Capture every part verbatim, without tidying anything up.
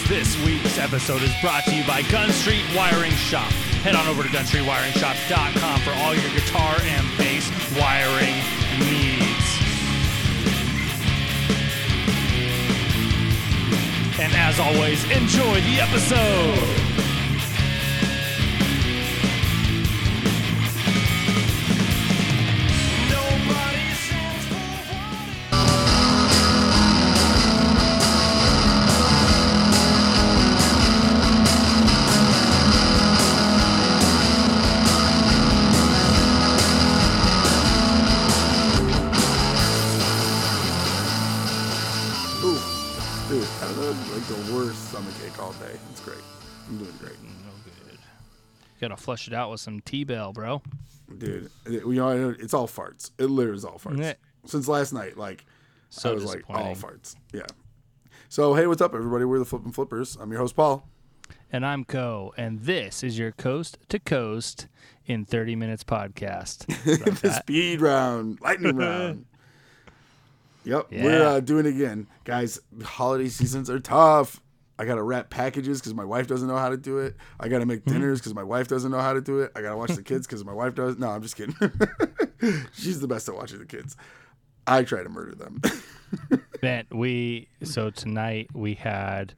This week's episode is brought to you by Gun Street Wiring Shop. Head on over to gun street wiring shop dot com for all your guitar and bass wiring needs. And as always, enjoy the episode. Day. It's great. I'm doing great. No good. You gotta flush it out with some T-Bell, bro. Dude, it, you know, it's all farts. It literally is all farts. Yeah. Since last night, like, so I was like, all farts. Yeah. So, hey, what's up, everybody? We're the Flippin' Flippers. I'm your host, Paul. And I'm Co. And this is your Coast to Coast in thirty minutes podcast. The speed round, lightning round. Yep, yeah. We're uh, doing it again. Guys, holiday seasons are tough. I got to wrap packages because my wife doesn't know how to do it. I got to make dinners because my wife doesn't know how to do it. I got to watch the kids because my wife does. No, I'm just kidding. She's the best at watching the kids. I try to murder them. Man, we, so tonight we had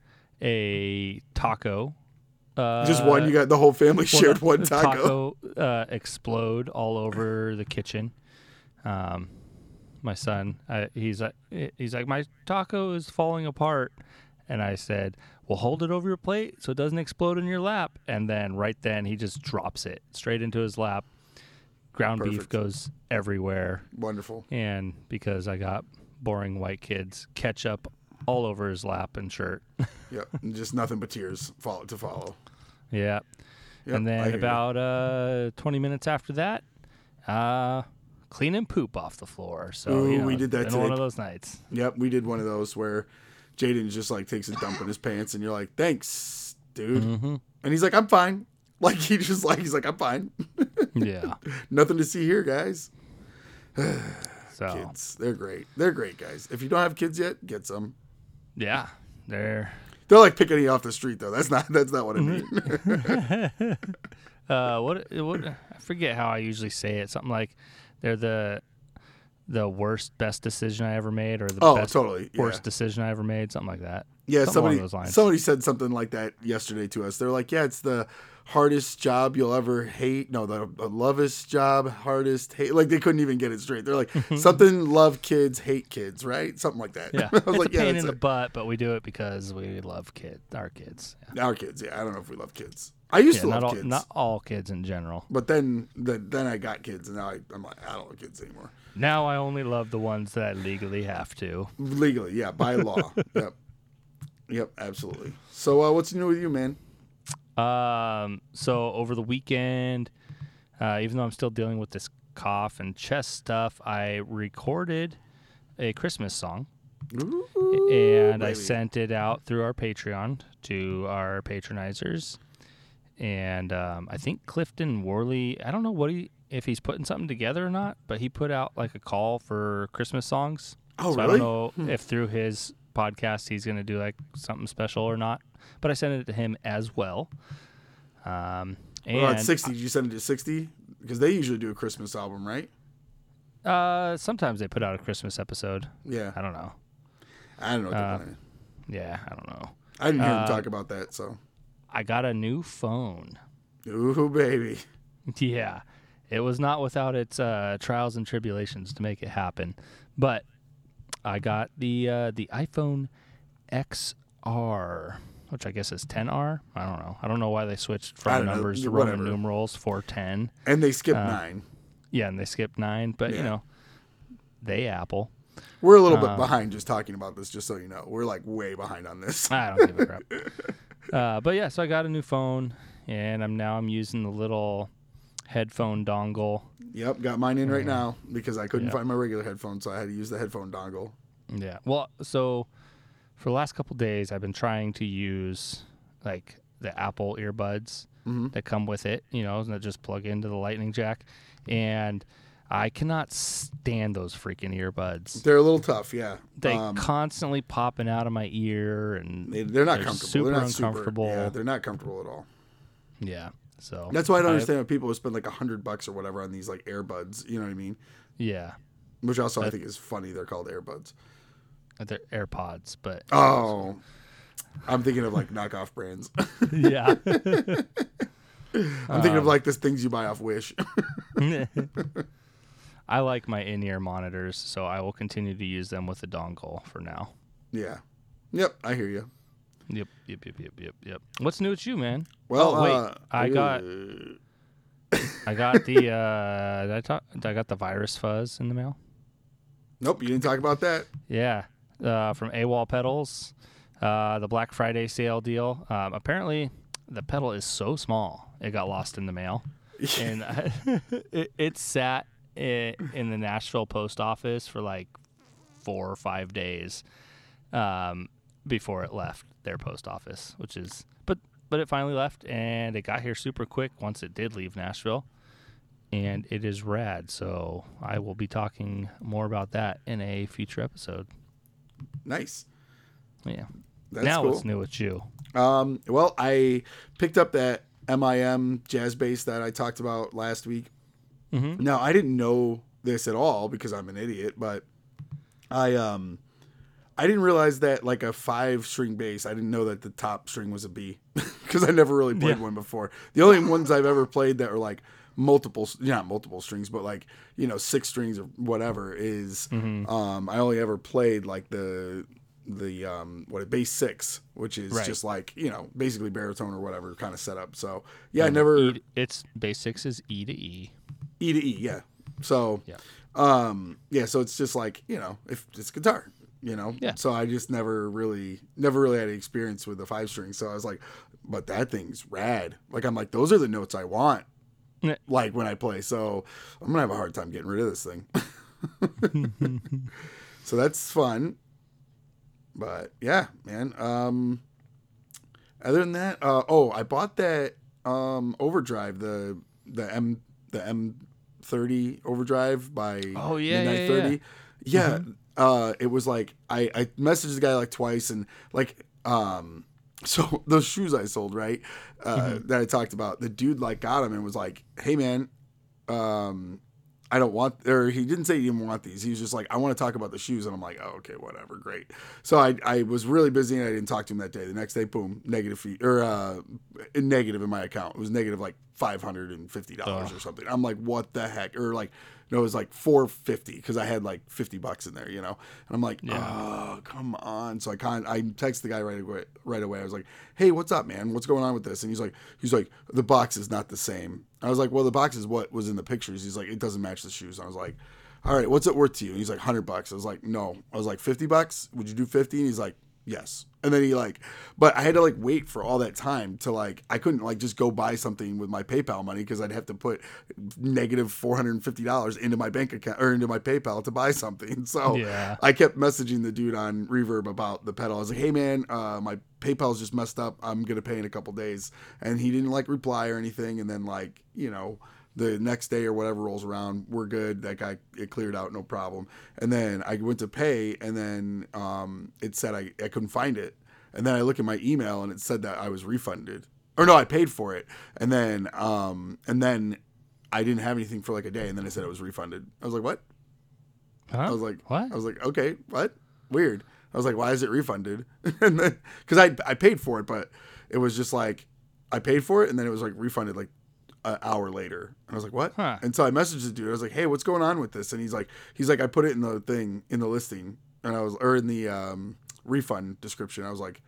a taco. Uh, just one? You got the whole family shared one taco? Taco uh, explode all over the kitchen. Um, my son, uh, he's like, he's like, my taco is falling apart. And I said, well, hold it over your plate so it doesn't explode in your lap. And then right then he just drops it straight into his lap. Ground Perfect. Beef goes everywhere. Wonderful. And because I got boring white kids, ketchup all over his lap and shirt. Yep. Just nothing but tears follow to follow. Yeah. Yep, and then about uh, twenty minutes after that, uh, cleaning poop off the floor. So Ooh, you know, we did that today. One of those nights. Yep. We did one of those where Jaden just like takes a dump in his pants and you're like, thanks, dude. Mm-hmm. And he's like, I'm fine. Like he just like, he's like, I'm fine. Yeah. Nothing to see here, guys. So kids, they're great. They're great, guys. If you don't have kids yet, get some. Yeah. They're They're like picking you off the street though. That's not, that's not what I mean. uh, what, what, I forget how I usually say it. Something like they're the, the worst, best decision I ever made, or the oh, best, totally. Yeah. worst decision I ever made, something like that. Yeah, something somebody somebody said something like that yesterday to us. They're like, yeah, it's the hardest job you'll ever hate. No, the, the lovest job, hardest hate. Like they couldn't even get it straight. They're like, something love kids, hate kids, right? Something like that. Yeah, I was it's like, a pain yeah, in the it. butt, but we do it because we love kids, our kids. Yeah. Our kids, yeah. I don't know if we love kids. I used yeah, to love love all, kids. Not all kids in general. But then, the, then I got kids, and now I, I'm like, I don't love kids anymore. Now I only love the ones that I legally have to. Legally, yeah, by law. Yep. Yep, absolutely. So uh, what's new with you, man? Um, so over the weekend, uh, even though I'm still dealing with this cough and chest stuff, I recorded a Christmas song. Ooh, and baby. I sent it out through our Patreon to our patronizers. And um, I think Clifton Worley, I don't know what he if he's putting something together or not, but he put out like a call for Christmas songs. Oh, so really? I don't know hmm. if through his podcast he's going to do like something special or not, but I sent it to him as well. Um, and what about sixty? Did you send it to sixty? Because they usually do a Christmas album, right? Uh, sometimes they put out a Christmas episode. Yeah. I don't know. I don't know what uh, they're planning. Yeah, I don't know. I didn't hear uh, him talk about that, so. I got a new phone. Ooh, baby. Yeah. It was not without its uh, trials and tribulations to make it happen. But I got the uh, the iPhone X R, which I guess is ten R. I don't know. I don't know why they switched from numbers know, to Roman numerals for ten. And they skipped uh, nine. Yeah, and they skipped nine. But, yeah. you know, they Apple. We're a little um, bit behind just talking about this, just so you know. We're like way behind on this. I don't give a crap. uh, but, yeah, so I got a new phone, and I'm now I'm using the little headphone dongle. Yep, got mine in right now because I couldn't yep. find my regular headphone, so I had to use the headphone dongle. Yeah. Well, so for the last couple days, I've been trying to use like the Apple earbuds mm-hmm. that come with it, you know, that just plug into the lightning jack. And I cannot stand those freaking earbuds. They're a little tough, yeah. They um, constantly popping out of my ear, and they, they're not they're comfortable. super They're not uncomfortable. Super, yeah, they're not comfortable at all. Yeah, so that's why I don't I've, understand when people would spend like a hundred bucks or whatever on these like earbuds. You know what I mean? Yeah. Which also that, I think is funny. They're called earbuds. They're AirPods, but oh, I'm thinking of like knockoff brands. Yeah. I'm thinking um, of like this things you buy off Wish. I like my in-ear monitors, so I will continue to use them with a dongle for now. Yeah. Yep, I hear you. Yep, yep, yep, yep, yep, yep. What's new with you, man? Well, oh, wait, uh, I got, I got the, uh, did I talk? I got the virus fuzz in the mail. Nope, you didn't talk about that. Yeah, uh, from AWOL Pedals, uh, the Black Friday sale deal. Um, apparently, the pedal is so small it got lost in the mail, and I, it, it sat in, in the Nashville post office for like four or five days um, before it left their post office, which is but but it finally left, and it got here super quick once it did leave Nashville, and it is rad. So I will be talking more about that in a future episode. Nice. Yeah. That's now cool. What's new with you? Um, well, I picked up that M I M jazz bass that I talked about last week. Mm-hmm. Now, I didn't know this at all because I'm an idiot, but I um I didn't realize that like a five string bass, I didn't know that the top string was a B because I never really played yeah. one before. The only ones I've ever played that are like multiple, not multiple strings, but like, you know, six strings or whatever is, mm-hmm. um, I only ever played like the, the, um, what a bass six, which is right. just like, you know, basically baritone or whatever kind of setup. So yeah, mm-hmm. I never, e to, it's bass six is E to E. E to E. Yeah. So, yeah. um, yeah, so it's just like, you know, if it's guitar, you know, yeah. so I just never really, never really had experience with the five string. So I was like, but that thing's rad. Like, I'm like, those are the notes I want. Yeah. Like when I play. So I'm going to have a hard time getting rid of this thing. So that's fun. But yeah, man. Um, other than that, uh, oh, I bought that, um, overdrive, the, the M, the M thirty overdrive by oh, yeah, Midnight yeah, thirty. Yeah. Yeah. Mm-hmm. Uh, it was like, I, I messaged the guy like twice and like, um, so those shoes I sold, right, uh, mm-hmm. that I talked about, the dude like got them and was like, hey man, um, I don't want, or he didn't say he didn't want these. He was just like, I want to talk about the shoes. And I'm like, oh, okay, whatever. Great. So I, I was really busy and I didn't talk to him that day. The next day, boom, negative fee or, uh, negative in my account. It was negative like five hundred fifty dollars oh. or something. I'm like, what the heck? Or like, no, it was like four fifty because I had like fifty bucks in there, you know? And I'm like, yeah. oh, come on. So I kind I texted the guy right away, right away. I was like, hey, what's up, man? What's going on with this? And he's like, he's like, the box is not the same. I was like, well, the box is what was in the pictures. He's like, it doesn't match the shoes. And I was like, all right, what's it worth to you? And he's like, one hundred bucks. I was like, no. I was like, fifty bucks? Would you do fifty? And he's like, yes. And then he like, but I had to like wait for all that time to like, I couldn't like just go buy something with my PayPal money because I'd have to put negative four hundred fifty dollars into my bank account or into my PayPal to buy something. So yeah. I kept messaging the dude on Reverb about the pedal. I was like, hey man, uh, my PayPal's just messed up. I'm going to pay in a couple days. And he didn't like reply or anything. And then like, you know, the next day or whatever rolls around, we're good. That guy, it cleared out, no problem. And then I went to pay, and then um, it said I, I couldn't find it. And then I look at my email, and it said that I was refunded. Or no, I paid for it. And then um, and then I didn't have anything for like a day, and then it said it was refunded. I was like, what? Huh? I was like, what? I was like, okay, what? Weird. I was like, why is it refunded? And then because I I paid for it, but it was just like I paid for it, and then it was like refunded like an hour later. And I was like, what? Huh. And so I messaged the dude. I was like, hey, what's going on with this? And he's like, he's like, I put it in the thing, in the listing. And I was, or in the um, refund description. I was like,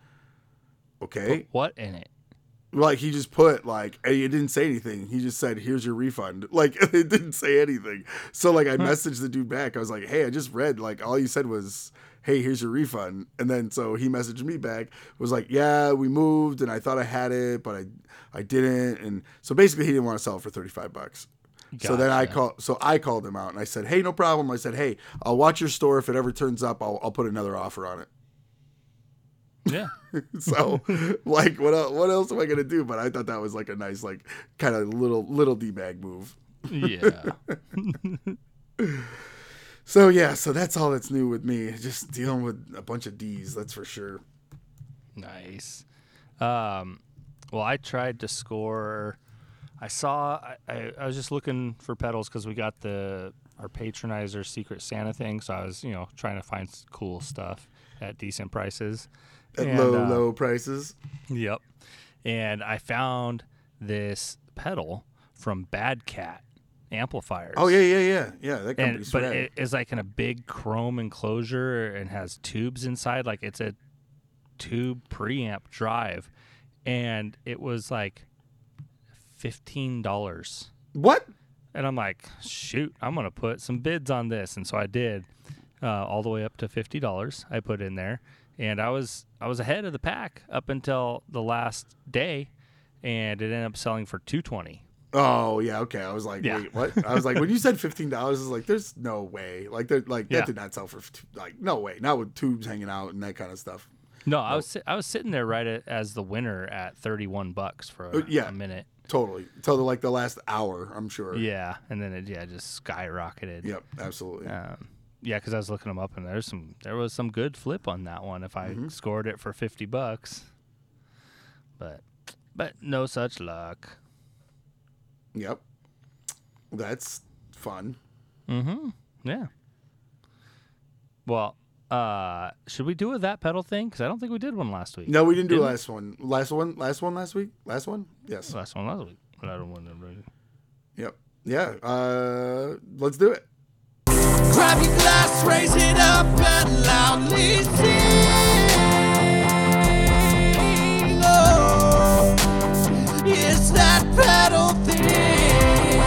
okay. Put what in it? Like, he just put, like, it didn't say anything. He just said, here's your refund. Like, it didn't say anything. So, like, I huh. messaged the dude back. I was like, hey, I just read, like, all you said was, hey, here's your refund. And then so he messaged me back, was like, yeah, we moved and I thought I had it, but I I didn't. And so basically he didn't want to sell it for thirty-five bucks. Gotcha. So then I called, so I called him out and I said, hey, no problem. I said, hey, I'll watch your store. If it ever turns up, I'll, I'll put another offer on it. Yeah. So like, what else, what else am I going to do? But I thought that was like a nice, like kind of little, little D-bag move. Yeah. So yeah, so that's all that's new with me. Just dealing with a bunch of D's, that's for sure. Nice. Um, well, I tried to score. I saw. I, I, I was just looking for pedals because we got the our patronizer Secret Santa thing. So I was, you know, trying to find s- cool stuff at decent prices. At And, low, uh, low prices. Yep. And I found this pedal from Bad Cat Amplifiers. Oh yeah, yeah, yeah, yeah. That And company's but rad. it is like in a big chrome enclosure and has tubes inside. Like it's a tube preamp drive, and it was like fifteen dollars. What? And I'm like, shoot, I'm gonna put some bids on this, and so I did, uh, all the way up to fifty dollars. I put in there, and I was I was ahead of the pack up until the last day, and it ended up selling for two twenty. Oh yeah, okay. I was like, Yeah. wait, what? I was like, when you said fifteen dollars, I was like, there's no way. Like, there, like Yeah. that did not sell for like no way. Not with tubes hanging out and that kind of stuff. No, I was si- I was sitting there right at, as the winner at thirty-one bucks for a, Uh, yeah. a minute. Totally. Until like the last hour, I'm sure. Yeah, and then it yeah just skyrocketed. Yep. Absolutely. Um, yeah, because I was looking them up, and there's some there was some good flip on that one if I Mm-hmm. scored it for fifty bucks. But but no such luck. Yep. That's fun. Mm-hmm. Yeah. Well, uh, should we do a that pedal thing? Because I don't think we did one last week. No, we didn't do Didn't we? last one. Last one. Last one. Last week. Last one. Yes. Last one last week. But I don't want to. Yep. Yeah. Uh, let's do it. Grab your glass, raise it up, and loudly sing. Oh, it's that pedal thing.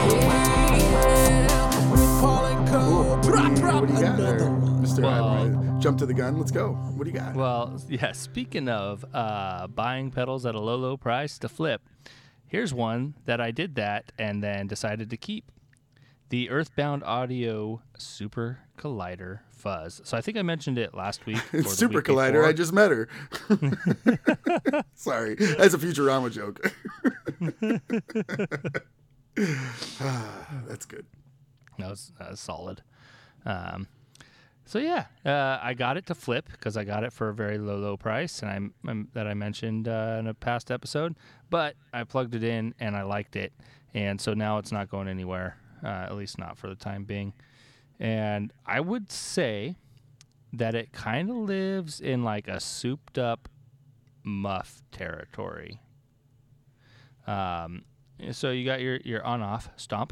With Paul and Co. Prop, prop, What do you got there, another one. Mister Well- I jump to the gun. Let's go. What do you got? Well, yeah, speaking of uh, buying pedals at a low, low price to flip, here's one that I did that and then decided to keep. The Earthbound Audio Super Collider Fuzz. So I think I mentioned it last week. or It's the Super week Collider. before. I just met her. Sorry, that's a Futurama joke. Ah, that's good. That was, that was solid. Um, so yeah, uh, I got it to flip because I got it for a very low, low price, and I'm, I'm that I mentioned uh, in a past episode. But I plugged it in and I liked it, and so now it's not going anywhere, uh, at least not for the time being. And I would say that it kind of lives in like a souped-up muff territory. Um, so you got your your on-off stomp.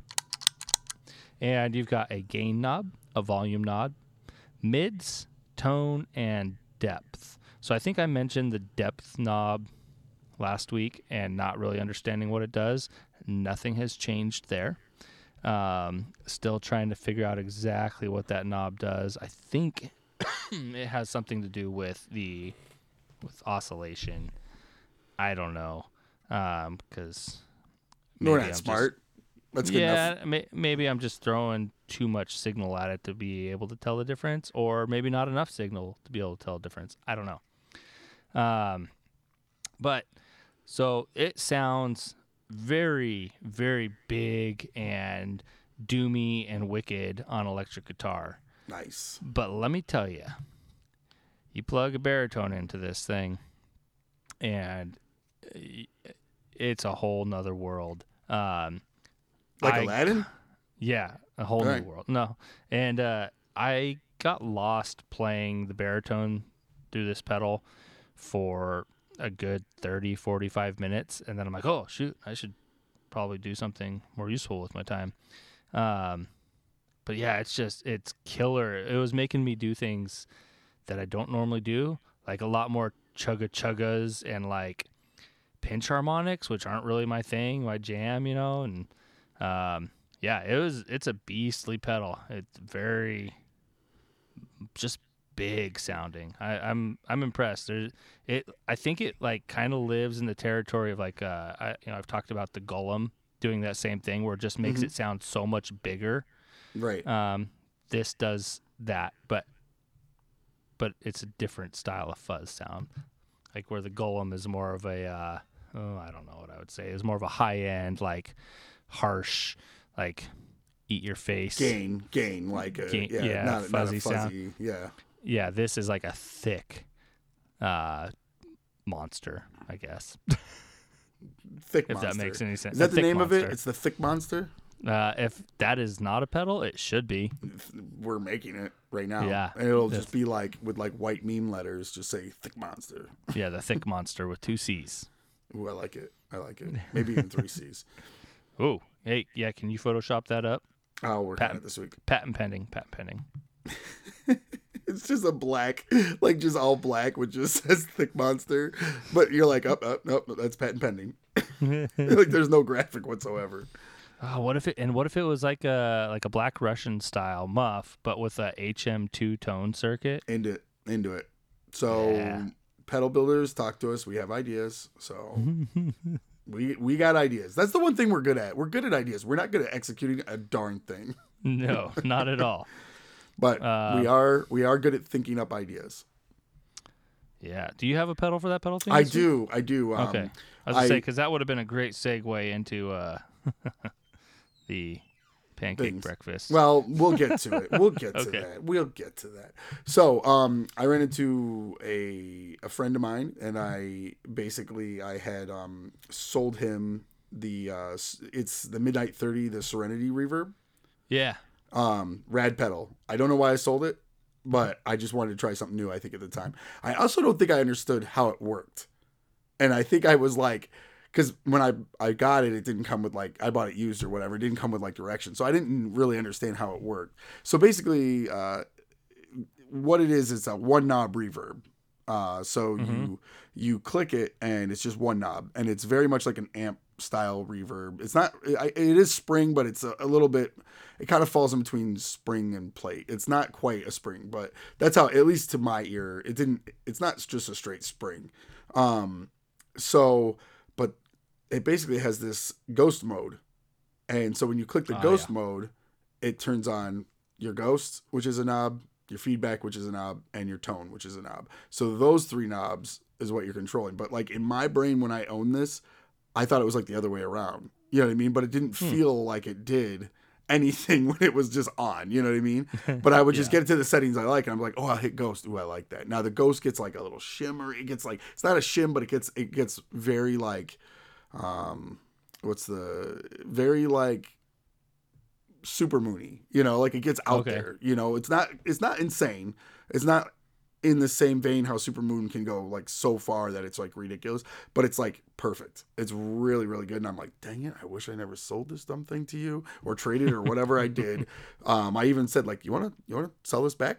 And you've got a gain knob, a volume knob, mids, tone, and depth. So I think I mentioned the depth knob last week and not really understanding what it does. Nothing has changed there. Um, still trying to figure out exactly what that knob does. I think it has something to do with the with oscillation. I don't know, because No, we're not smart. That's good yeah, enough. may, maybe I'm just throwing too much signal at it to be able to tell the difference, or maybe not enough signal to be able to tell the difference. I don't know. Um, but so it sounds very, very big and doomy and wicked on electric guitar. Nice. But let me tell you, you plug a baritone into this thing, and it's a whole nother world. Um, Like I- Aladdin? Yeah, a whole Right. new world. No, and uh, I got lost playing the baritone through this pedal for a good thirty, forty-five minutes, and then I'm like, oh shoot, I should probably do something more useful with my time. Um, but yeah, it's just it's killer. It was making me do things that I don't normally do, like a lot more chugga chuggas and like pinch harmonics, which aren't really my thing, my jam, you know, and um, yeah, it was it's a beastly pedal. It's very just big sounding. I, I'm I'm impressed. There's it. I think it like kind of lives in the territory of like uh, I you know I've talked about the Golem doing that same thing where it just makes Mhm. it sound so much bigger. Right. Um, this does that, but but it's a different style of fuzz sound. Like where the Golem is more of a uh, oh I don't know what I would say is more of a high end like harsh like eat your face. Gain, gain, like a Gain- yeah, yeah, not, a- fuzzy not a fuzzy, yeah. Yeah, this is like a thick uh, monster, I guess. Thick if monster. that makes any sense. Is that A the thick name of it? monster. It's the thick monster. Uh, if that is not a pedal, it should be. We're making it right now. Yeah. And it'll The- just be like with like white meme letters, just say thick monster. Yeah, the thick monster with two C's. Ooh, I like it. I like it. Maybe even three C's. Oh, hey, yeah, can you Photoshop that up? I'll work on Patent- it this week. Patent pending, patent pending. It's just a black, like just all black, which just says thick monster. But you're like, up, up, nope, that's patent pending. Like there's no graphic whatsoever. Oh, what if it and what if it was like a like a Black Russian style muff, but with a H M two tone circuit? Into it, into it. So Yeah. pedal builders, talk to us. We have ideas. So we we got ideas. That's the one thing we're good at. We're good at ideas. We're not good at executing a darn thing. No, not at all. But Uh, we are we are good at thinking up ideas. Yeah. Do you have a pedal for that pedal thing? I this week? do. I do. Um, Okay. I was gonna I- say because that would have been a great segue into uh, the pancake Things. breakfast. Well, we'll get to it. We'll get to Okay. that. We'll get to that. So, um, I ran into a a friend of mine, and I basically I had um sold him the uh s- it's the Midnight thirty, the Serenity Reverb, yeah. um, rad pedal. I don't know why I sold it, but I just wanted to try something new. I think at the time, I also don't think I understood how it worked, and I think I was like. Because when I, I got it, it didn't come with like, I bought it used or whatever. It didn't come with like directions. So I didn't really understand how it worked. So basically, uh, what it is, it's a one knob reverb. Uh, so you, you click it and it's just one knob, and it's very much like an amp style reverb. It's not, it, it is spring, but it's a, a little bit, it kind of falls in between spring and plate. It's not quite a spring, but that's how, at least to my ear, it didn't, it's not just a straight spring. Um, so, but it basically has this ghost mode. And so when you click the Oh, ghost yeah. mode, it turns on your ghost, which is a knob, your feedback, which is a knob, and your tone, which is a knob. So those three knobs is what you're controlling. But like in my brain, when I owned this, I thought it was like the other way around. You know what I mean? But it didn't Hmm. feel like it did anything when it was just on. You know what I mean? But I would just Yeah. get it to the settings I like, and I'm like, oh, I'll hit ghost. Ooh, I like that. Now the ghost gets like a little shimmer. It gets like, it's not a shim, but it gets it gets very like, um, what's the very like super moony. You know, like it gets out Okay. there. You know, it's not it's not insane. It's not in the same vein how Supermoon can go like so far that it's like ridiculous, but it's like perfect. It's really, really good. And I'm like, dang it, I wish I never sold this dumb thing to you or traded or whatever I did. Um, I even said like, you want to, you want to sell this back?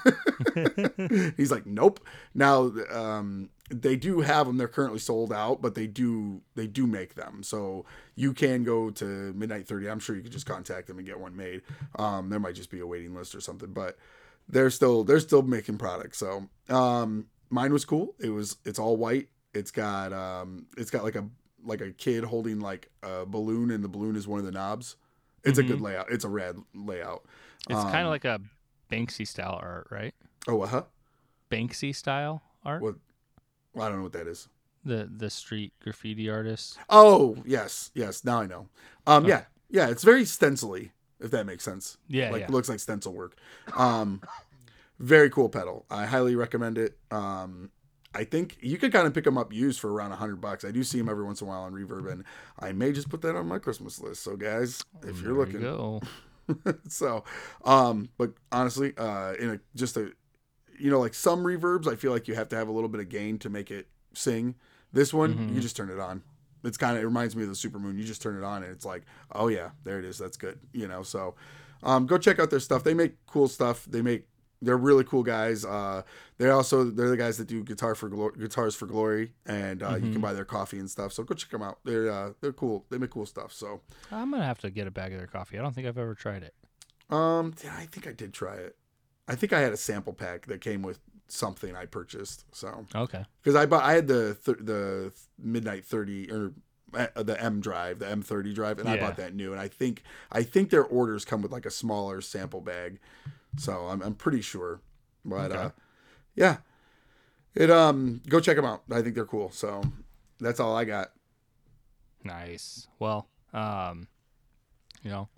He's like, nope. Now, um, they do have them. They're currently sold out, but they do, they do make them. So you can go to Midnight thirty. I'm sure you could just contact them and get one made. Um, there might just be a waiting list or something, but they're still they're still making products. So um mine was cool. It was it's all white. It's got um it's got like a like a kid holding like a balloon, and the balloon is one of the knobs. It's Mhm. a good layout. It's a rad layout. It's Um, kind of like a Banksy style art, right? Oh, uh-huh. Banksy style art. What well, I don't know what that is. The the street graffiti artist. Oh, yes. Yes, now I know. Um Okay. yeah. Yeah, it's very stencily, if that makes sense. Yeah, like yeah. looks like stencil work. Um very cool pedal. I highly recommend it. Um I think you could kind of pick them up used for around a hundred bucks. I do see them every once in a while on Reverb, and I may just put that on my Christmas list. So guys, if you're There looking, you go. so, um, but honestly, uh, in a just a, you know, like some reverbs, I feel like you have to have a little bit of gain to make it sing. This one, Mhm. you just turn it on. It's kind of it reminds me of the Supermoon. You just turn it on, and it's like, oh yeah, there it is. That's good. You know, so, um, go check out their stuff. They make cool stuff. They make they're really cool guys. Uh, they're also they're the guys that do guitar for Glo- guitars for glory, and uh, you can Mhm. buy their coffee and stuff. So go check them out. They're uh, they're cool. They make cool stuff. So. I'm gonna have to get a bag of their coffee. I don't think I've ever tried it. Um, yeah, I think I did try it. I think I had a sample pack that came with something I purchased. So Okay. because I bought, I had the th- the Midnight thirty or uh, the M drive, the M thirty drive, and I Yeah. bought that new. And I think I think their orders come with like a smaller sample bag. So I'm I'm pretty sure, but Okay. uh, yeah, it um go check them out. I think they're cool. So that's all I got. Nice. Well, um, you know,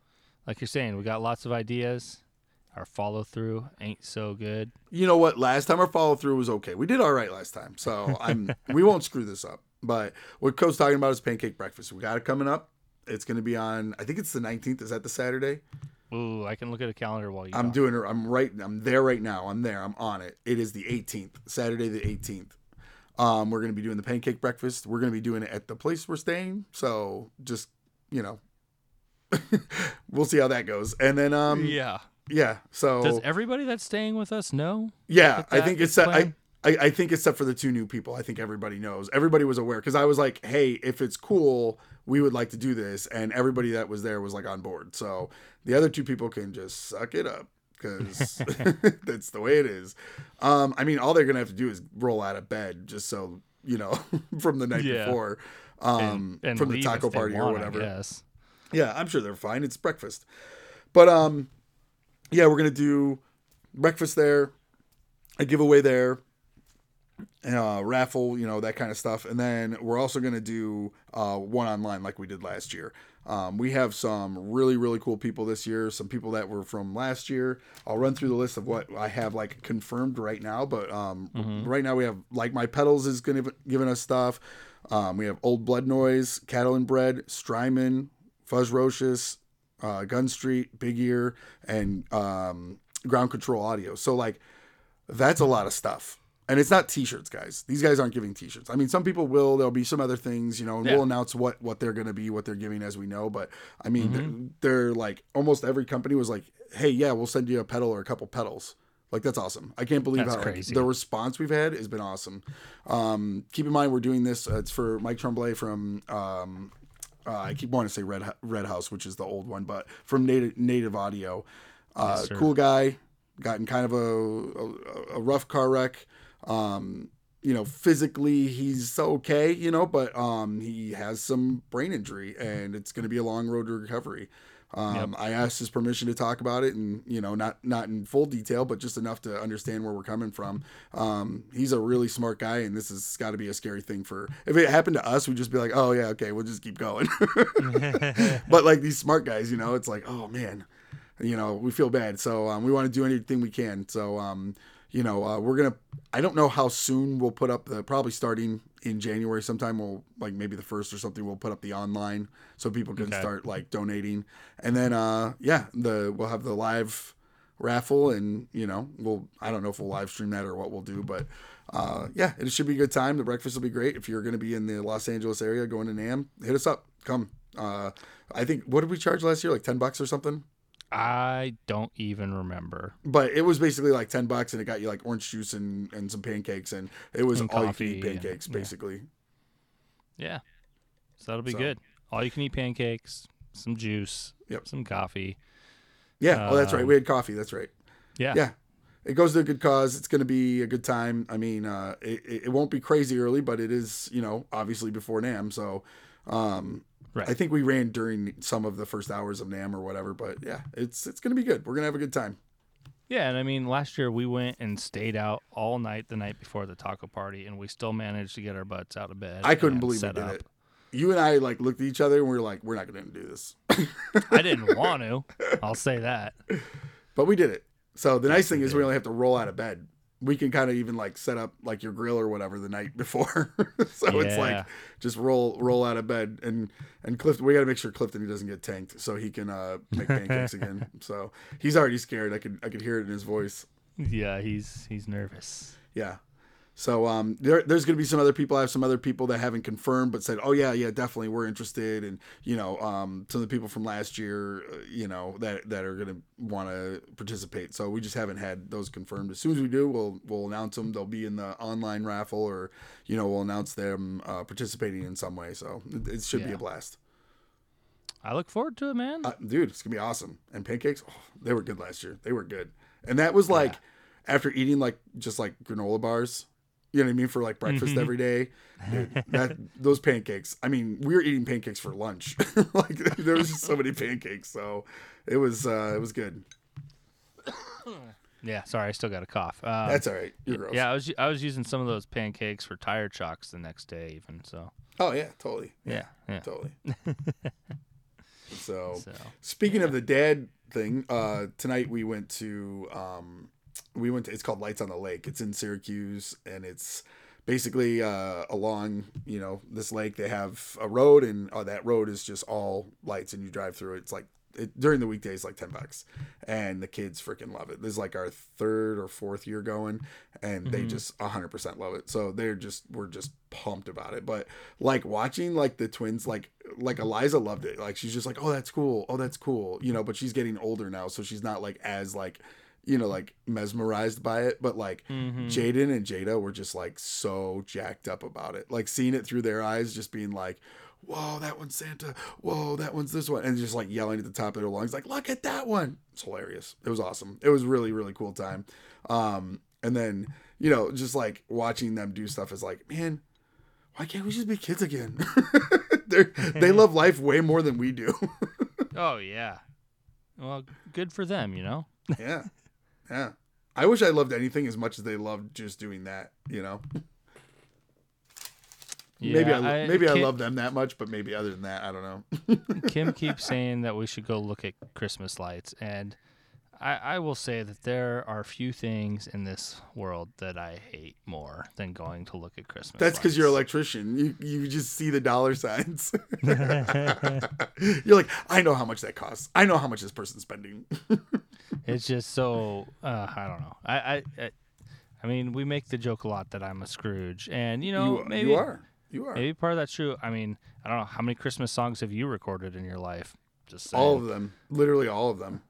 like you're saying, we got lots of ideas. Our follow through ain't so good. You know what? Last time our follow through was okay. We did all right last time, so I'm we won't screw this up. But what Co's talking about is pancake breakfast. We got it coming up. It's going to be on. I think it's the nineteenth. Is that the Saturday? Ooh, I can look at a calendar while you. I'm talk. doing it. I'm right. I'm there right now. I'm there. I'm on it. It is the eighteenth. Saturday the eighteenth. Um, we're going to be doing the pancake breakfast. We're going to be doing it at the place we're staying. So just you know, we'll see how that goes. And then um, yeah. Yeah. So does everybody that's staying with us know? Yeah, I think it's I, I I think except for the two new people, I think everybody knows. Everybody was aware because I was like, "Hey, if it's cool, we would like to do this," and everybody that was there was like on board. So the other two people can just suck it up because that's the way it is. Um, I mean, all they're gonna have to do is roll out of bed, just so you know, from the night yeah. before, um, and, and from the taco party want, or whatever. Yes. Yeah, I'm sure they're fine. It's breakfast, but um. Yeah, we're going to do breakfast there, a giveaway there, uh, raffle, you know, that kind of stuff. And then we're also going to do uh, one online like we did last year. Um, we have some really, really cool people this year, some people that were from last year. I'll run through the list of what I have like confirmed right now. But um, mm-hmm. right now we have Like My Pedals is going to giving us stuff. Um, we have Old Blood Noise, Cattle and Bread, Strymon, Fuzzrocious, Uh, Gun Street, Big Ear, and um, Ground Control Audio. So, like, that's a lot of stuff. And it's not T-shirts, guys. These guys aren't giving T-shirts. I mean, some people will. There'll be some other things, you know, and yeah. we'll announce what, what they're going to be, what they're giving as we know. But, I mean, mm-hmm. they're, they're, like, almost every company was like, hey, yeah, we'll send you a pedal or a couple pedals. Like, that's awesome. I can't believe that's how like, the response we've had has been awesome. Um, keep in mind, we're doing this. Uh, it's for Mike Tremblay from... Um, Uh, I keep wanting to say Red Red House, which is the old one, but from Native Native Audio. Uh, yes, cool guy, got in kind of a, a, a rough car wreck. Um, you know, physically he's okay, you know, but um, he has some brain injury, and it's going to be a long road to recovery. Um, yep. I asked his permission to talk about it, and you know, not not in full detail, but just enough to understand where we're coming from. Um, he's a really smart guy, and this has got to be a scary thing for. If it happened to us, we'd just be like, "Oh yeah, okay, we'll just keep going." But like these smart guys, you know, it's like, "Oh man," you know, we feel bad. So um, we want to do anything we can. So um, you know, uh, we're gonna. I don't know how soon we'll put up the. Probably starting in January sometime. We'll like maybe the first or something. We'll put up the online so people can okay. start like donating, and then uh, yeah, the we'll have the live raffle, and you know, we'll. I don't know if we'll live stream that or what we'll do, but uh, yeah, it should be a good time. The breakfast will be great. If you're going to be in the Los Angeles area going to NAMM, hit us up. Come. Uh, I think what did we charge last year? Like ten bucks or something. I don't even remember. But it was basically like ten bucks, and it got you like orange juice and, and some pancakes, and it was and all you can eat pancakes, and, basically. Yeah. yeah. So that'll be so. good. All you can eat pancakes, some juice, yep. some coffee. Yeah. Um, oh, that's right. We had coffee. That's right. Yeah. Yeah. It goes to a good cause. It's going to be a good time. I mean, uh, it, it won't be crazy early, but it is, you know, obviously before NAMM. So, um, Right. I think we ran during some of the first hours of NAMM or whatever, but yeah, it's it's going to be good. We're going to have a good time. Yeah, and I mean, last year we went and stayed out all night the night before the taco party, and we still managed to get our butts out of bed. I couldn't believe we did up. it. You and I like looked at each other and we were like, we're not going to do this. I didn't want to. I'll say that. But we did it. So the yes, nice thing is did. we only have to roll out of bed. We can kind of even like set up like your grill or whatever the night before. So yeah. It's like just roll roll out of bed, and and Clifton, we got to make sure Clifton he doesn't get tanked so he can uh, make pancakes again. So he's already scared. I could I could hear it in his voice. Yeah, he's he's nervous. Yeah. So um, there, there's going to be some other people. I have some other people that haven't confirmed, but said, "Oh yeah, yeah, definitely, we're interested." And you know, um, some of the people from last year, uh, you know, that that are going to want to participate. So we just haven't had those confirmed. As soon as we do, we'll we'll announce them. They'll be in the online raffle, or you know, we'll announce them uh, participating in some way. So it, it should yeah. be a blast. I look forward to it, man. Uh, dude, it's gonna be awesome. And pancakes, oh, they were good last year. They were good, and that was like yeah. after eating like just like granola bars. You know what I mean? For like breakfast mm-hmm. every day. Dude, that those pancakes. I mean, we were eating pancakes for lunch. Like there was just so many pancakes. So it was uh, it was good. Yeah, sorry, I still got a cough. Um, That's all right. You're gross. Yeah, I was I was using some of those pancakes for tire chocks the next day, even so. Oh yeah, totally. Yeah, yeah, totally. So, So, speaking of the dad thing, uh, tonight we went to um, we went to it's called Lights on the Lake. It's in Syracuse, and it's basically uh, along you know this lake. They have a road, and uh, that road is just all lights, and you drive through it. It's like it, during the weekdays, like ten bucks, and the kids freaking love it. This is like our third or fourth year going, and they just a hundred percent love it. So they're just we're just pumped about it. But like watching like the twins, like like Eliza loved it. Like she's just like, oh, that's cool. Oh, that's cool. You know, but she's getting older now, so she's not like as like you know like mesmerized by it. But like mm-hmm. Jaden and Jada were just like so jacked up about it. Like seeing it through their eyes, just being like, whoa, that one's Santa. Whoa, that one's this one. And just like yelling at the top of their lungs, like, look at that one. It's hilarious. It was awesome. It was really, really cool time. Um, and then, you know, just like watching them do stuff is like, man, why can't we just be kids again? they they love life way more than we do. Oh, yeah. Well, good for them, you know? Yeah. Yeah. I wish I loved anything as much as they loved just doing that, you know? Yeah, maybe I, I, maybe Kim, I love them that much, but maybe other than that, I don't know. Kim keeps saying that we should go look at Christmas lights, and I, I will say that there are few things in this world that I hate more than going to look at Christmas That's because lights. you're an electrician. You you just see the dollar signs. You're like, I know how much that costs. I know how much this person's spending. It's just so uh, I don't know. I, I I I mean, we make the joke a lot that I'm a Scrooge, and you know you, maybe you are. You are. maybe part of that's true. I mean, I don't know how many Christmas songs have you recorded in your life. Just saying. All of them. Literally all of them.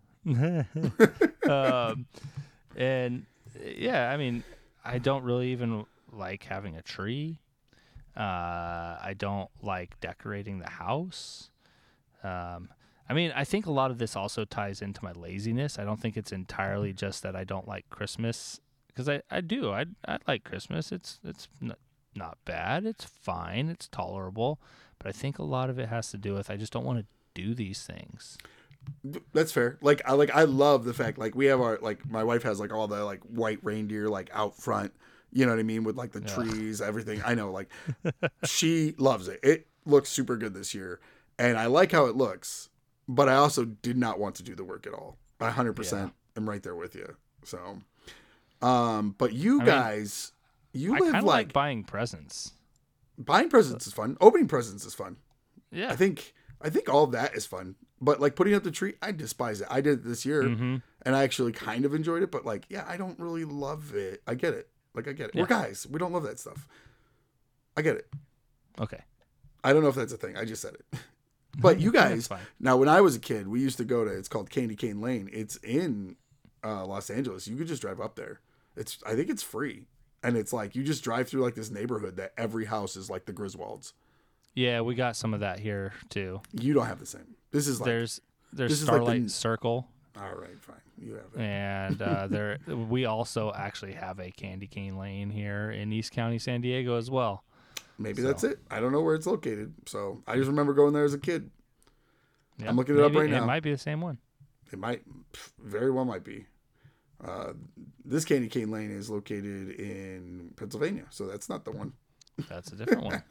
um, and yeah, I mean, I don't really even like having a tree. Uh, I don't like decorating the house. Um, I mean, I think a lot of this also ties into my laziness. I don't think it's entirely just that I don't like Christmas, because I, I do. I I like Christmas. It's it's not, not bad. It's fine. It's tolerable. But I think a lot of it has to do with I just don't want to do these things. That's fair. Like I like I love the fact like we have our like my wife has like all the like white reindeer like out front, you know what I mean, with like the Yeah. trees, everything. I know like she loves it. It looks super good this year, and I like how it looks, but I also did not want to do the work at all. I one hundred percent am right there with you. So um but you I mean, guys you I live kind of like, like buying presents. buying presents is fun. Opening presents is fun. Yeah. I think I think all of that is fun. But like putting up the tree, I despise it. I did it this year, Mm-hmm. and I actually kind of enjoyed it. But like, yeah, I don't really love it. I get it. Like I get it. Yeah. We're guys. We don't love that stuff. I get it. Okay. I don't know if that's a thing. I just said it. But you That's guys, fine. now when I was a kid, we used to go to. It's called Candy Cane Lane. It's in uh, Los Angeles. You could just drive up there. It's I think it's free, and it's like you just drive through like this neighborhood that every house is like the Griswolds. Yeah, we got some of that here too. You don't have the same. This is like there's there's this is like the- Starlight Circle, all right, fine. You have it. and uh, there we also actually have a Candy Cane Lane here in East County, San Diego as well. Maybe So- that's it. I don't know where it's located. So I just remember going there as a kid. Yeah, I'm looking it up maybe- right now. It might be the same one. It might pff, very well might be. Uh, this Candy Cane Lane is located in Pennsylvania, so that's not the one. That's a different one.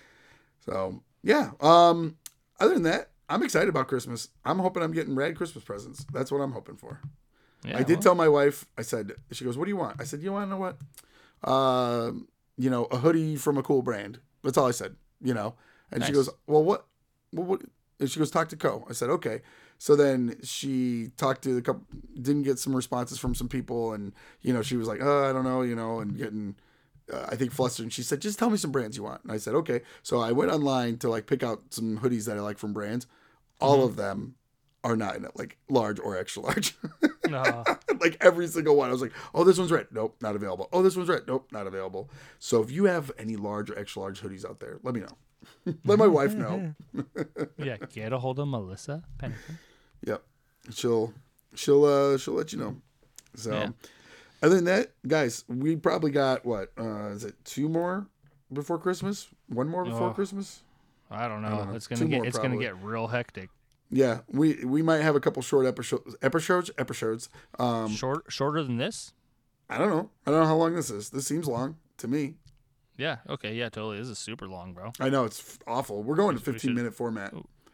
So yeah. Um, other than that, I'm excited about Christmas. I'm hoping I'm getting rad Christmas presents. That's what I'm hoping for. Yeah, I did well, tell my wife. I said, she goes, "What do you want?" I said, "You want to know what? Uh, you know, a hoodie from a cool brand." That's all I said. You know, and she Nice. goes, "Well, what? Well, what?" And she goes, "Talk to Co." I said, "Okay." So then she talked to the couple, didn't get some responses from some people, and you know, she was like, "Oh, I don't know," you know, and getting, uh, I think flustered. And she said, "Just tell me some brands you want." And I said, "Okay." So I went online to like pick out some hoodies that I like from brands. All of them are not in it, like large or extra large. No. Like every single one. I was like, oh, this one's red. Nope, not available. Oh, this one's red. Nope, not available. So if you have any large or extra large hoodies out there, let me know. Let my wife know. Yeah, get a hold of Melissa Pennington. Yep. She'll she'll uh she'll let you know. So Yeah. other than that, guys, we probably got what? Uh is it two more before Christmas? One more before Oh. Christmas? I don't know. don't know. It's gonna Two get more, it's probably. gonna get real hectic. Yeah. We we might have a couple short episodes episodes episodes. Um Short shorter than this? I don't know. I don't know how long this is. This seems long to me. Yeah. Okay. Yeah. Totally. This is super long, bro. I know it's f- awful. We're going to We should- fifteen minute format.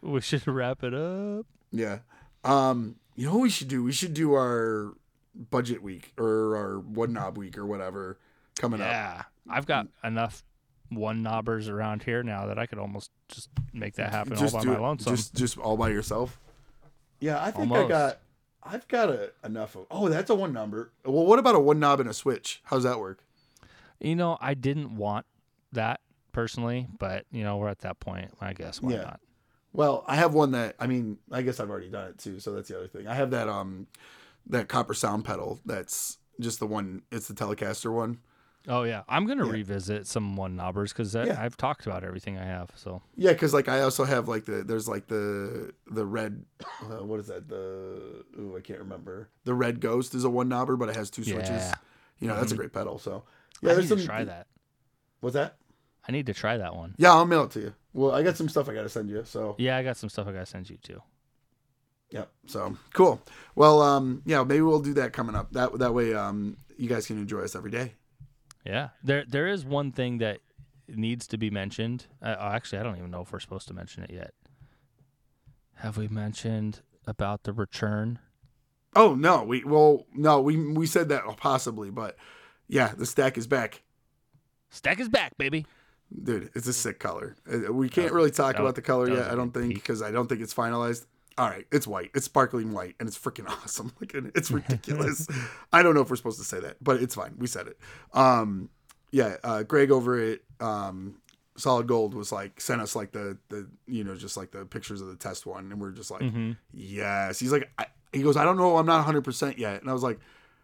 we should wrap it up. Yeah. Um, you know what we should do? We should do our budget week or our one knob week or whatever coming up. Yeah. I've got enough one knobbers around here now that I could almost just make that happen Just all by do my it, lonesome. just just all by yourself. Yeah, I think I Almost. got I've got a, enough of. Oh, that's a one number. Well, what about a one knob and a switch? How's that work? You know, I didn't want that personally, but you know, we're at that point. I guess why Yeah. not? Well, I have one that I mean, I guess I've already done it too, so that's the other thing. I have that um that copper sound pedal that's just the one, it's the Telecaster one. Oh yeah, I'm gonna Yeah. revisit some one knobbers because Yeah. I've talked about everything I have. So Yeah, cuz like I also have like the there's like the the red uh, what is that? The ooh, I can't remember. The Red Ghost is a one knobber, but it has two switches. Yeah. You know, that's a Mhm. great pedal. So yeah, yeah, I there's need some to try that. What's that? I need to try that one. Yeah, I'll mail it to you. Well, I got some stuff I got to send you. So Yeah, I got some stuff I gotta send you too. Yep. So cool. Well, um, yeah, maybe we'll do that coming up. That that way, um, you guys can enjoy us every day. Yeah, there there is one thing that needs to be mentioned. Uh, oh, actually, I don't even know if we're supposed to mention it yet. Have we mentioned about the return? Oh no, we well no we we said that possibly, but yeah, the stack is back, Stack is back, baby. dude. It's a sick color. Uh, We can't That- really talk that about was- the color that was yet. a I don't good think peek. because I don't think it's finalized. All right, it's white. It's sparkling white, and it's freaking awesome. Like it's ridiculous. I don't know if we're supposed to say that, but it's fine. We said it. Um, yeah, uh, Greg over at um, Solid Gold was like sent us like the the you know just like the pictures of the test one, and we're just like Mm-hmm. yes. He's like I, he goes I don't know. I'm not one hundred percent yet, and I was like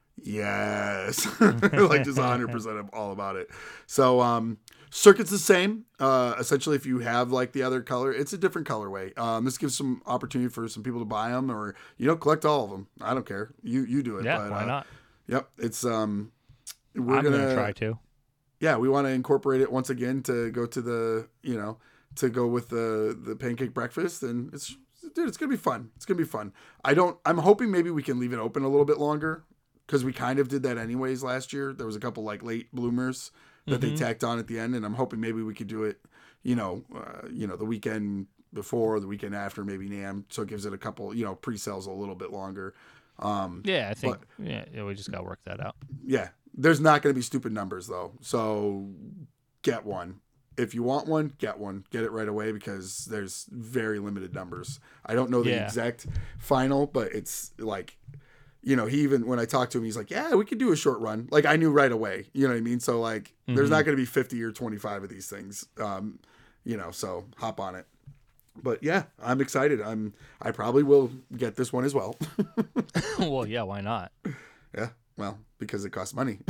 yes, like just one hundred percent of all about it. So um, circuit's the same. Uh, essentially, if you have like the other color, it's a different colorway. Um, this gives some opportunity for some people to buy them, or you know, collect all of them. I don't care. You you do it. Yeah, but, why uh, not? Yep. It's um, we're I'm gonna, gonna try to. Yeah, we want to incorporate it once again to go to the you know to go with the the pancake breakfast, and it's dude, it's gonna be fun. It's gonna be fun. I don't. I'm hoping maybe we can leave it open a little bit longer because we kind of did that anyways last year. There was a couple like late bloomers that they Mhm. tacked on at the end, and I'm hoping maybe we could do it, you know, uh, you know, the weekend before, or the weekend after, maybe NAMM, so it gives it a couple, you know, pre-sales a little bit longer. Um, Yeah, I think. But- yeah, yeah, we just gotta work that out. yeah, there's not going to be stupid numbers though, so get one. If you want one, get one. Get it right away because there's very limited numbers. I don't know the Yeah. exact final, but it's like, you know, he even when I talked to him, he's like, "Yeah, we could do a short run." Like I knew right away. You know what I mean? So like, there's Mhm. not going to be fifty or twenty-five of these things. Um, you know, so hop on it. But yeah, I'm excited. I'm. I probably will get this one as well. Well, yeah, why not? Yeah, well, because it costs money.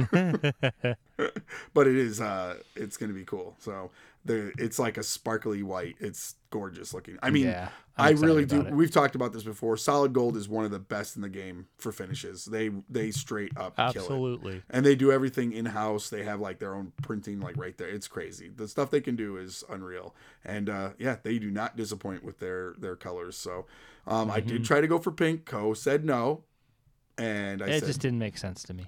But it is uh it's gonna be cool. So the it's like a sparkly white. It's gorgeous looking. I mean, yeah, I'm I excited really do. about it. We've talked about this before. Solid Gold is one of the best in the game for finishes. They they straight up kill it. Absolutely. And they do everything in house. They have like their own printing like right there. It's crazy. The stuff they can do is unreal. And uh yeah, they do not disappoint with their their colors. So um I did Mhm. try to go for pink. Co said no. And I It said just didn't make sense to me.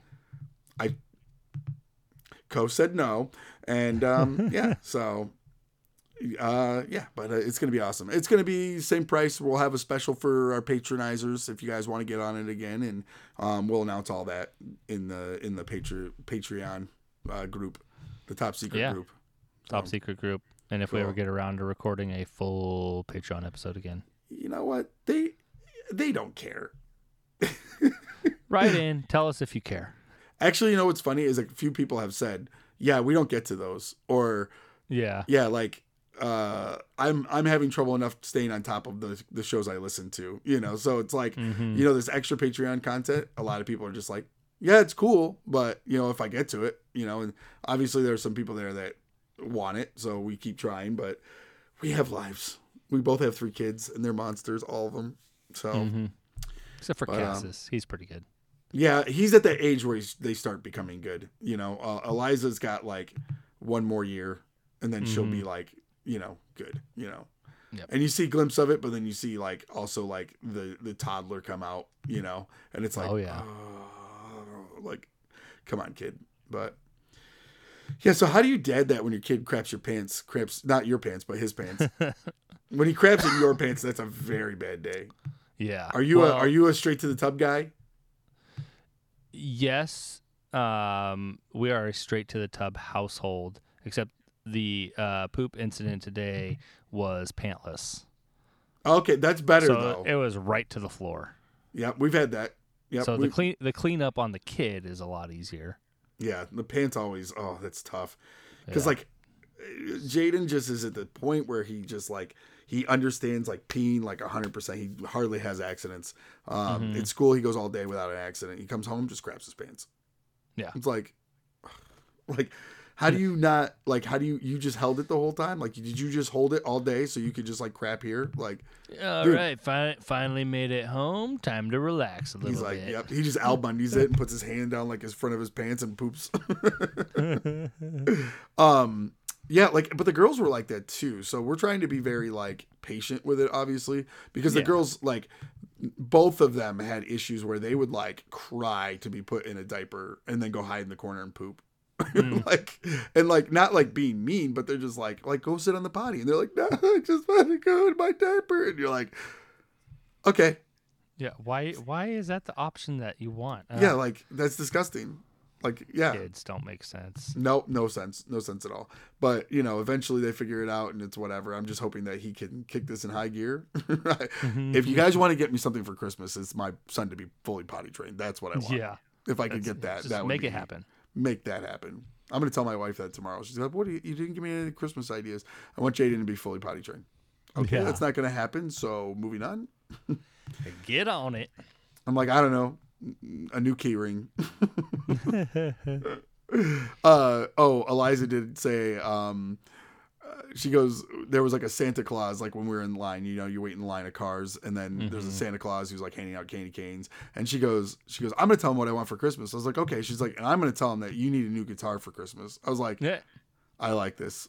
Co said no, and um, yeah, so uh, yeah, but uh, it's gonna be awesome. It's gonna be same price. We'll have a special for our patronizers if you guys want to get on it again, and um, we'll announce all that in the in the Patre- Patreon uh, group, the top secret Yeah. group. Top So, secret group. And if we ever Cool. get around to recording a full Patreon episode again, You know what? They they don't care. write in. Tell us if you care. Actually, you know what's funny is a few people have said, "Yeah, we don't get to those," or Yeah. yeah, like uh I'm I'm having trouble enough staying on top of the the shows I listen to, you know. So it's like, Mhm. you know, this extra Patreon content, a lot of people are just like, yeah, it's cool, but you know, if I get to it, you know, and obviously there's some people there that want it, so we keep trying, but we have lives. We both have three kids and they're monsters, all of them. So Mhm. Except for But, um, Cassis. He's pretty good. yeah, he's at that age where he's, they start becoming good. You know, uh, Eliza's got like one more year, and then she'll be like, you know, good. You know, Yep. and you see a glimpse of it, but then you see like also like the the toddler come out. You know, and it's like, Oh, yeah. uh, like, come on, kid. But yeah, so how do you dad that when your kid craps your pants? Craps not your pants, but his pants. When he craps in your pants, that's a very bad day. Yeah. Are you well, a, are you a straight to the tub guy? Yes. Um, we are a straight to the tub household, except the uh, poop incident today was pantless. Okay, that's better so though. It was right to the floor. Yeah, we've had that. Yep, so we, the clean the cleanup on the kid is a lot easier. Yeah, the pants always. Oh, that's tough. Because Yeah. like, Jaden just is at the point where he just like he understands like peeing like a hundred percent. He hardly has accidents. Um, Mhm. At school, he goes all day without an accident. He comes home, just grabs his pants. Yeah. It's like, like, how do you not like? How do you you just held it the whole time? Like, did you just hold it all day so you could just like crap here? Like, All dude. right, fi- finally made it home. Time to relax a little he's like, bit. yep. He just Al Bundy's it and puts his hand down like his front of his pants and poops. um, yeah, like, but the girls were like that too. So we're trying to be very like patient with it, obviously, because the Yeah. girls like both of them had issues where they would like cry to be put in a diaper and then go hide in the corner and poop. Mm. like and like not like being mean, but they're just like like go sit on the potty and they're like, no, I just want to go in my diaper, and you're like, okay, Yeah. Why? Why is that the option that you want? Uh, yeah, like that's disgusting. Like, yeah, Kids don't make sense. no, no sense, no sense at all. But you know, eventually they figure it out and it's whatever. I'm just hoping that he can kick this in high gear. If you guys want to get me something for Christmas, it's my son to be fully potty trained. That's what I want. Yeah. If I could That's- get that, just that would make be, it happen. Make that happen. I'm gonna tell my wife that tomorrow. She's like, "What? Do you, you didn't give me any Christmas ideas. I want Jaden to be fully potty trained." Okay, Yeah. that's not gonna happen. So moving on. Get on it. I'm like, I don't know, a new key ring. uh oh, Eliza did say, um, uh, she goes, there was like a Santa Claus, like when we were in line, you know, you wait in the line of cars, and then mm-hmm. there's a Santa Claus who's like handing out candy canes, and she goes, she goes, I'm gonna tell him what I want for Christmas. I was like, okay. She's like, and I'm gonna tell him that you need a new guitar for Christmas. I was like, Yeah. I like this.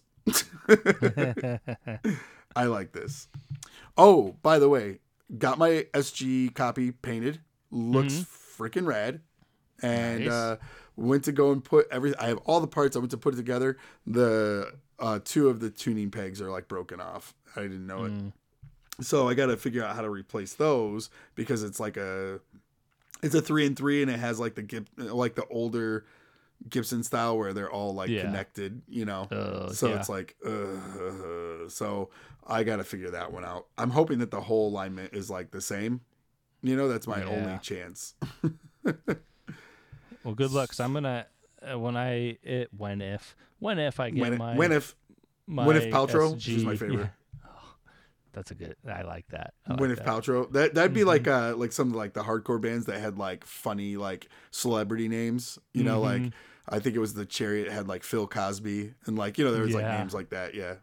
I like this. Oh, by the way, got my S G copy painted. Looks mm-hmm. freaking rad. And nice. uh, went to go and put every. I have all the parts. I went to put it together. The uh, two of the tuning pegs are like broken off. I didn't know mm. it. So I got to figure out how to replace those because it's like a, it's a three and three, and it has like the Gib, like the older Gibson style where they're all like yeah. connected, you know. Uh, so yeah. it's like, uh, so I got to figure that one out. I'm hoping that the whole alignment is like the same. You know, that's my yeah. only chance. Well, good luck. Cause I'm gonna uh, when I it when if when if I get when, my when if my when if Paltrow, S G, she's my favorite. Yeah. Oh, that's a good. I like that. I when like if that. Paltrow, that that'd be mm-hmm. like uh like some of like the hardcore bands that had like funny like celebrity names. You know, mm-hmm. like I think it was the Chariot had like Phil Cosby and like you know there was yeah. like names like that. Yeah.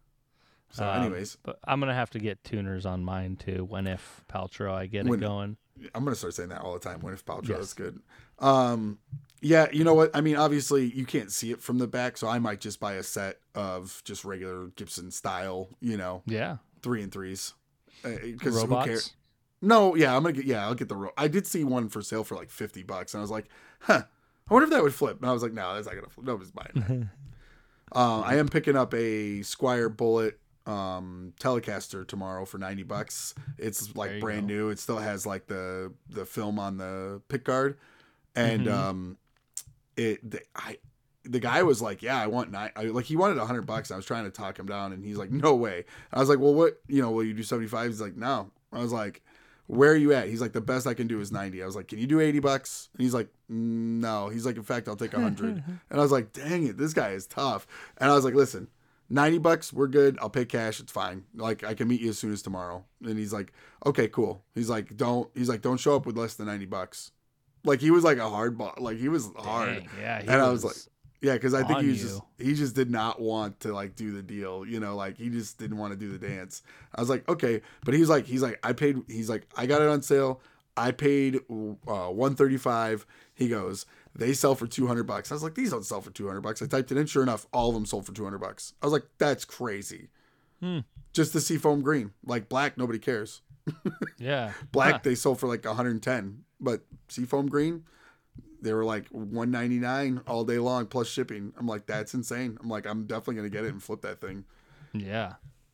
So, um, anyways, but I'm gonna have to get tuners on mine too. When if Paltrow, I get when, it going. I'm gonna start saying that all the time. When if Paltrow, yes. That's good. Um, yeah, you know what? I mean, obviously you can't see it from the back, so I might just buy a set of just regular Gibson style. You know, yeah, three and threes. Because uh, who cares? No, yeah, I'm gonna get. Yeah, I'll get the. Ro- I did see one for sale for like fifty bucks, and I was like, huh. I wonder if that would flip. And I was like, no, that's not gonna flip. Nobody's buying that. um, I am picking up a Squire Bullet um Telecaster tomorrow for ninety bucks. It's like brand go. new. It still has like the the film on the pick guard, and mm-hmm. um it the, I the guy was like, yeah, I want nine. I, like he wanted a hundred bucks. I was trying to talk him down, and he's like, no way. I was like, well, what, you know, will you do seventy-five? He's like, no. I was like, where are you at? He's like, the best I can do is ninety. I was like, can you do eighty bucks? And he's like, no. He's like, in fact, I'll take a hundred. And I was like, dang it, this guy is tough. And I was like, listen, ninety bucks, we're good. I'll pay cash. It's fine. Like, I can meet you as soon as tomorrow. And he's like, okay, cool. He's like, don't, he's like, don't show up with less than ninety bucks. Like, he was like a hard ball. Like, he was hard. Dang, yeah. And I was like, yeah, because I think he was just, he just did not want to like do the deal, you know, like he just didn't want to do the dance. I was like, okay. But he's like, he's like, I paid, he's like, I got it on sale. I paid uh, one thirty-five. He goes, they sell for two hundred bucks. I was like, these don't sell for two hundred bucks. I typed it in. Sure enough, all of them sold for two hundred bucks. I was like, that's crazy. Hmm. Just the seafoam green, like black, nobody cares. Yeah. Black, huh. They sold for like one hundred ten, but seafoam green, they were like one ninety-nine all day long plus shipping. I'm like, that's insane. I'm like, I'm definitely going to get it and flip that thing. Yeah.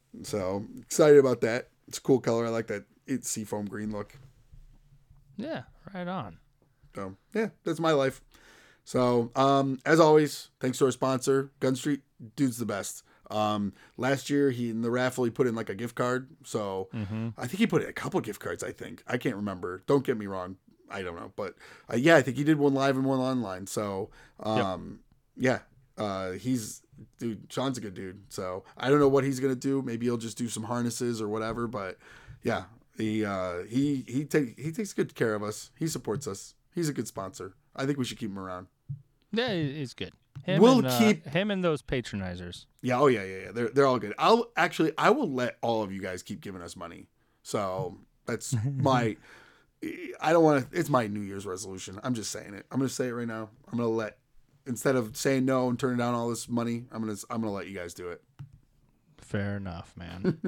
So excited about that. It's a cool color. I like that it's seafoam green look. Yeah, right on. So yeah, that's my life. So um, as always, thanks to our sponsor, Gun Street. Dude's the best. Um, last year he in the raffle he put in like a gift card. So Mm-hmm. I think he put in a couple gift cards. I think I can't remember. Don't get me wrong. I don't know, but uh, yeah, I think he did one live and one online. So um, yep. yeah, uh, he's dude. Sean's a good dude. So I don't know what he's gonna do. Maybe he'll just do some harnesses or whatever. But yeah, he uh, he he take he takes good care of us. He supports us. He's a good sponsor. I think we should keep him around. Yeah, he- he's good. Him We'll and, uh, keep- him and those patronizers. Yeah. Oh yeah. Yeah. Yeah. They're they're all good. I'll actually I will let all of you guys keep giving us money. So that's my. I don't want to. It's my New Year's resolution. I'm just saying it. I'm gonna say it right now. I'm gonna let instead of saying no and turning down all this money. I'm gonna I'm gonna let you guys do it. Fair enough, man.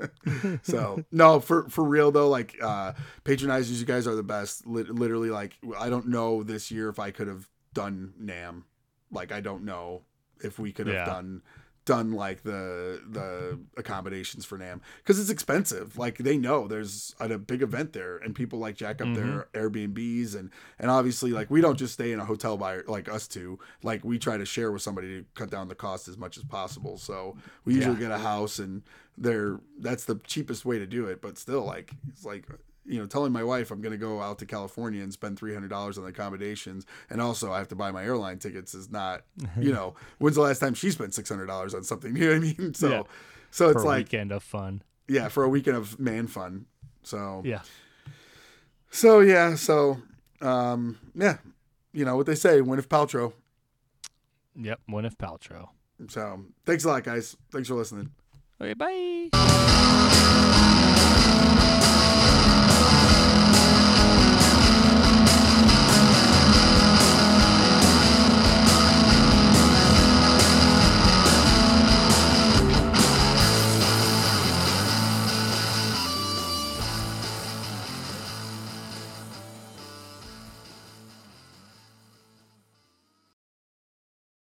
So no, for for real though, like uh, patronizers, you guys are the best. Lit- literally, like I don't know this year if I could have done NAMM. Like I don't know if we could have Yeah. done done like the the accommodations for NAMM because it's expensive. Like they know there's a, a big event there and people like jack up their Airbnbs and and obviously like we don't just stay in a hotel by like us two. Like we try to share with somebody to cut down the cost as much as possible. So we usually Yeah. get a house and they're that's the cheapest way to do it. But still, like it's like you know telling my wife I'm gonna go out to California and spend three hundred dollars on the accommodations and also I have to buy my airline tickets is not you know when's the last time she spent six hundred dollars on something, you know what I mean? So Yeah. so it's For a like weekend of fun. yeah, for a weekend of man fun. So Yeah. so yeah, so um yeah, you know what they say, Gwyneth Paltrow. Yep. Gwyneth Paltrow. So thanks a lot, guys. Thanks for listening. Okay, bye.